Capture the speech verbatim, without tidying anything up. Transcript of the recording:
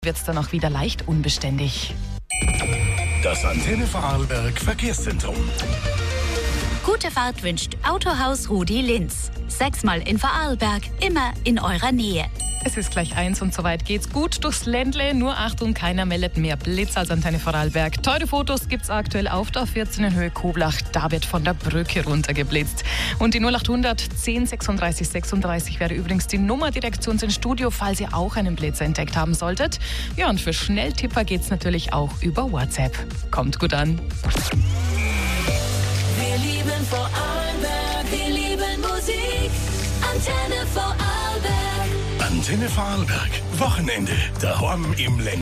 wird es dann auch wieder leicht unbeständig. Das Antenne Vorarlberg Verkehrszentrum. Gute Fahrt wünscht Autohaus Rudi Linz. Sechsmal in Vorarlberg, immer in eurer Nähe. Es ist gleich eins und soweit geht's gut durchs Ländle. Nur Achtung, keiner meldet mehr Blitz als Antenne Vorarlberg. Teure Fotos gibt's aktuell auf der vierzehn in Höhe Koblach. Da wird von der Brücke runtergeblitzt. Und die null achthundert zehn sechsunddreißig sechsunddreißig wäre übrigens die Nummer direkt zu uns ins Studio, falls ihr auch einen Blitzer entdeckt haben solltet. Ja, und für Schnelltipper geht's natürlich auch über WhatsApp. Kommt gut an. Wir lieben Vorarlberg, wir lieben Musik. Antenne Vorarlberg. Antenne Vorarlberg. Wochenende. Daheim im Ländle.